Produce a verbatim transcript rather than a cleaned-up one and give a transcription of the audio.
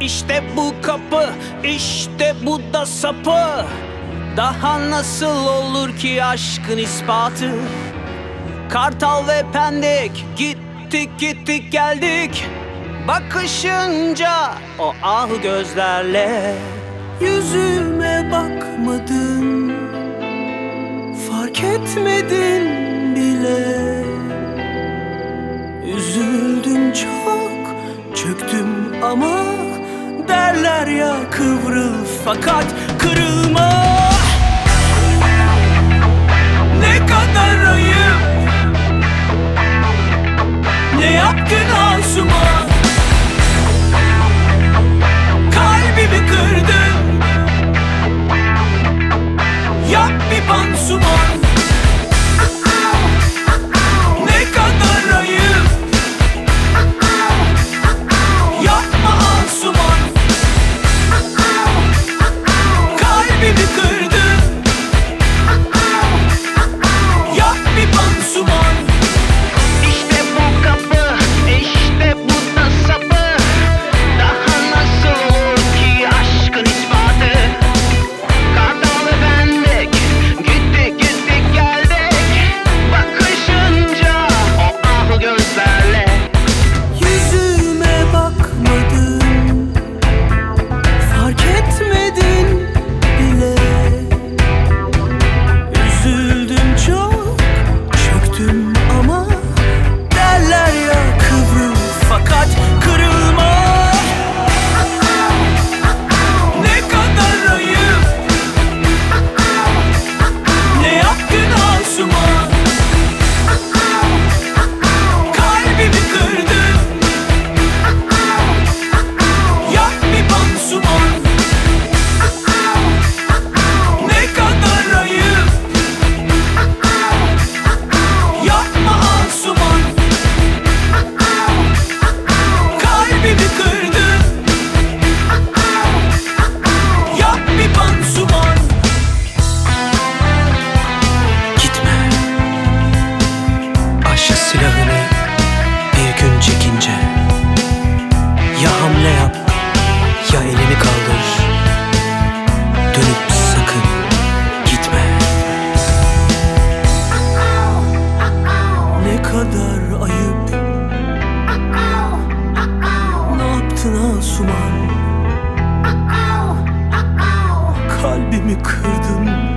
İşte bu kapı, işte bu da sapı. Daha nasıl olur ki aşkın ispatı? Kartal ve Pendik, gittik gittik geldik. Bakışınca o ah gözlerle yüzüme bakmadın, fark etmedin bile. Üzüldüm çok, çöktüm ama derler ya kıvrıl fakat kırılma. Ne kadar ayıp, ne yaptın Asuman? Kalbimi kırdın, yap bir pansuman. Ne kadar ayıp, yapma Asuman. Kalbimi kırdın, yap bir pansuman. İşte bu kapı, işte bu da sapı. Daha nasıl olur ki aşkın ispatı? Kartal ve Pendik, gittik gittik geldik. Bakışınca o ah gözlerle yüzüme bakmadın, fark etmedin bile. Üzüldüm çok, çöktüm ama derler ya kıvrıl fakat kırılma. Ne kadar ayıp, ne yaptın Asuman? Kalbimi kırdın, yap bir pansuman. Ne kadar ayıp, yapma Asuman. Kalbimi kırdın, yap bir pansuman. Gitme. Aşk silahını bir gün çekince, ya hamle yap ya elini kaldır. Dönüp sakın gitme. Ne kadar ayıp, ne yaptın Asuman? Kalbimi kırdın,